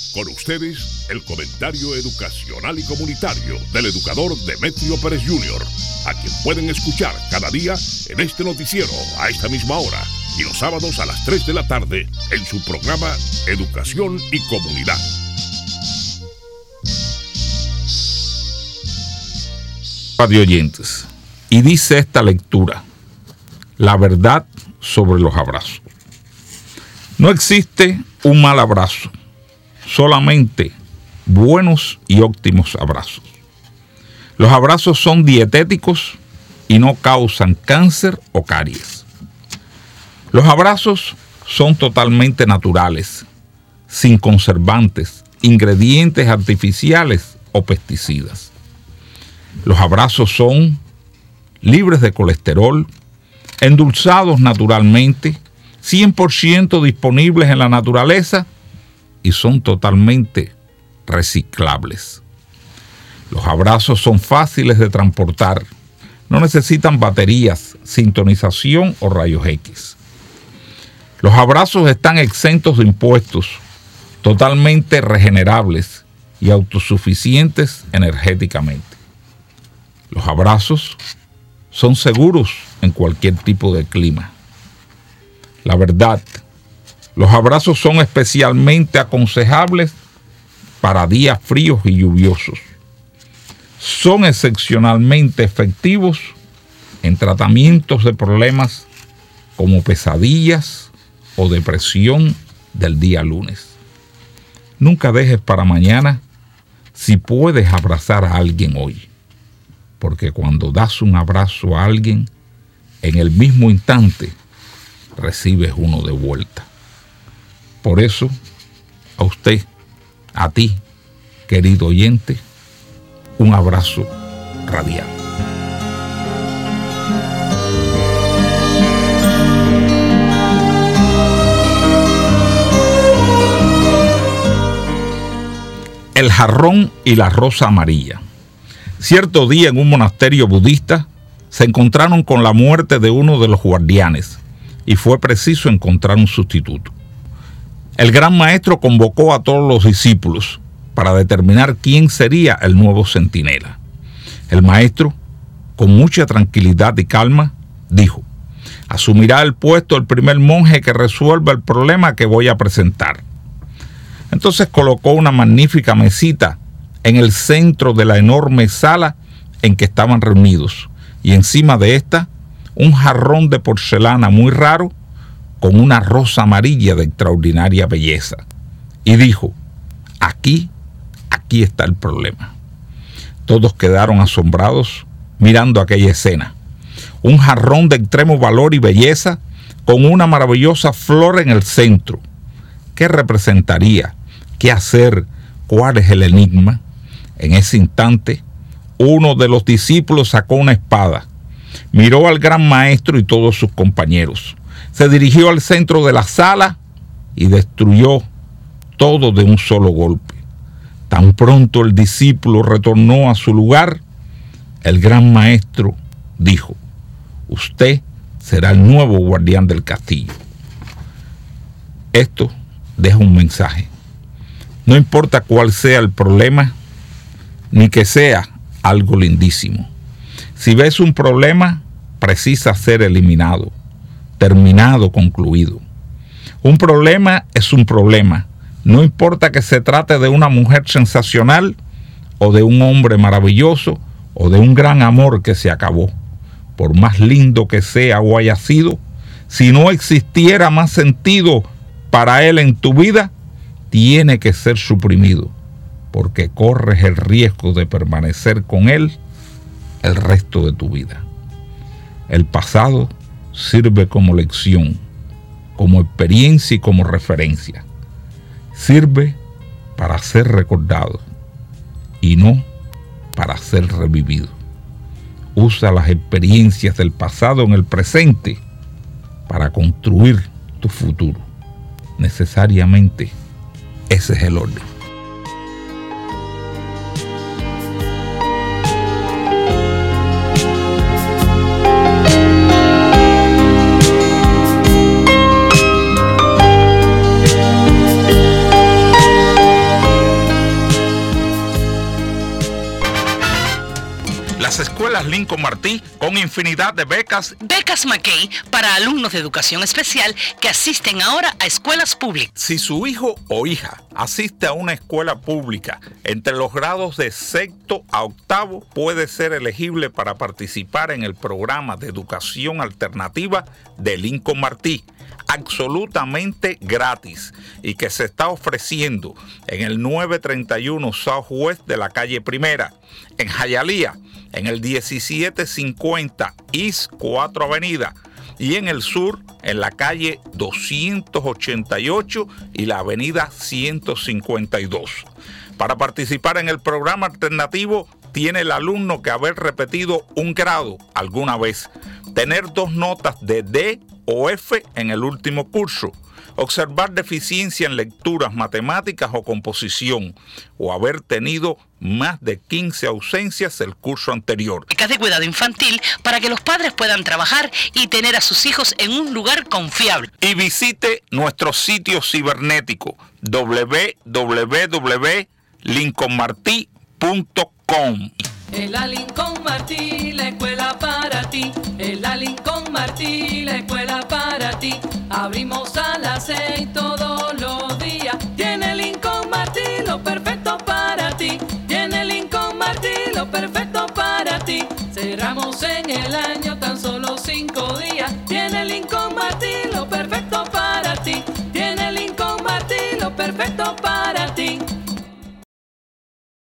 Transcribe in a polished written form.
Con ustedes, el comentario educacional y comunitario del educador Demetrio Pérez Jr., a quien pueden escuchar cada día en este noticiero a esta misma hora y los sábados a las 3 de la tarde en su programa Educación y Comunidad. Radio oyentes, y dice esta lectura: la verdad sobre los abrazos. No existe un mal abrazo, solamente buenos y óptimos abrazos. Los abrazos son dietéticos y no causan cáncer o caries. Los abrazos son totalmente naturales, sin conservantes, ingredientes artificiales o pesticidas. Los abrazos son libres de colesterol, endulzados naturalmente, 100% disponibles en la naturaleza y son totalmente reciclables. Los abrazos son fáciles de transportar, no necesitan baterías, sintonización o rayos X. Los abrazos están exentos de impuestos, totalmente regenerables y autosuficientes energéticamente. Los abrazos son seguros en cualquier tipo de clima. La verdad, los abrazos son especialmente aconsejables para días fríos y lluviosos. Son excepcionalmente efectivos en tratamientos de problemas como pesadillas o depresión del día lunes. Nunca dejes para mañana si puedes abrazar a alguien hoy, porque cuando das un abrazo a alguien, en el mismo instante recibes uno de vuelta. Por eso, a usted, a ti, querido oyente, un abrazo radial. El jarrón y la rosa amarilla. Cierto día en un monasterio budista se encontraron con la muerte de uno de los guardianes y fue preciso encontrar un sustituto. El gran maestro convocó a todos los discípulos para determinar quién sería el nuevo centinela. El maestro, con mucha tranquilidad y calma, dijo: asumirá el puesto el primer monje que resuelva el problema que voy a presentar. Entonces colocó una magnífica mesita en el centro de la enorme sala en que estaban reunidos, y encima de esta un jarrón de porcelana muy raro con una rosa amarilla de extraordinaria belleza. Y dijo: aquí está el problema. Todos quedaron asombrados mirando aquella escena. Un jarrón de extremo valor y belleza con una maravillosa flor en el centro. ¿Qué representaría? ¿Qué hacer? ¿Cuál es el enigma? En ese instante, uno de los discípulos sacó una espada, miró al gran maestro y todos sus compañeros, se dirigió al centro de la sala y destruyó todo de un solo golpe. Tan pronto el discípulo retornó a su lugar, el gran maestro dijo: usted será el nuevo guardián del castillo. Esto deja un mensaje. No importa cuál sea el problema, ni que sea algo lindísimo. Si ves un problema, precisa ser eliminado, terminado, concluido. Un problema es un problema. No importa que se trate de una mujer sensacional, o de un hombre maravilloso, o de un gran amor que se acabó. Por más lindo que sea o haya sido, si no existiera más sentido para él en tu vida, tiene que ser suprimido, porque corres el riesgo de permanecer con él el resto de tu vida. El pasado sirve como lección, como experiencia y como referencia. Sirve para ser recordado y no para ser revivido. Usa las experiencias del pasado en el presente para construir tu futuro. Necesariamente ese es el orden. Becas Lincoln Martí con infinidad de becas. Becas McKay para alumnos de educación especial que asisten ahora a escuelas públicas. Si su hijo o hija asiste a una escuela pública entre los grados de sexto a octavo, puede ser elegible para participar en el programa de educación alternativa de Lincoln Martí, absolutamente gratis, y que se está ofreciendo en el 931 Southwest de la calle Primera, en Hialeah, en el 1750 East 4 Avenida, y en el sur, en la calle 288 y la avenida 152. Para participar en el programa alternativo, tiene el alumno que haber repetido un grado alguna vez, tener 2 notas de D o F en el último curso, observar deficiencia en lecturas, matemáticas o composición, o haber tenido más de 15 ausencias el curso anterior. Becas de cuidado infantil para que los padres puedan trabajar y tener a sus hijos en un lugar confiable. Y visite nuestro sitio cibernético www.lincolnmarti.com. En la Lincoln Martí, la escuela para ti. En la Lincoln Martí, la escuela para ti. Abrimos a las 6 todos los días. Tiene Lincoln Martí lo perfecto para ti. Tiene Lincoln Martí lo perfecto para ti. Cerramos en el año